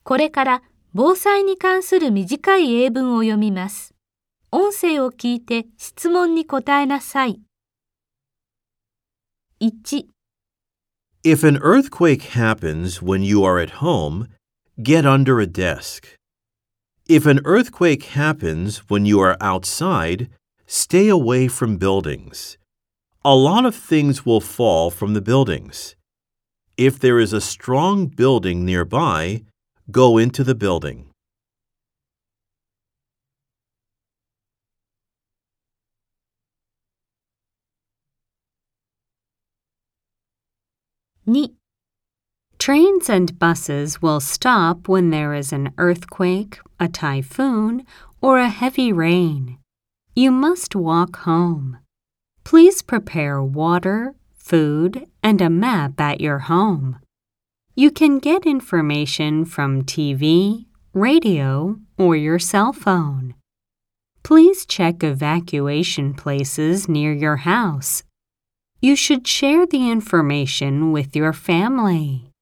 これから防災に関する短い英文を読みます。音声を聞いて質問に答えなさい。1、 If an earthquake happens when you are at home, get under a desk. If an earthquake happens when you are outside, stay away from buildings. A lot of things will fall from the buildings. If there is a strong building nearby, go into the building. 2、 Trains and buses will stop when there is an earthquake, a typhoon, or a heavy rain. You must walk home. Please prepare water, food, and a map at your home. You can get information from TV, radio, or your cell phone. Please check evacuation places near your house. You should share the information with your family.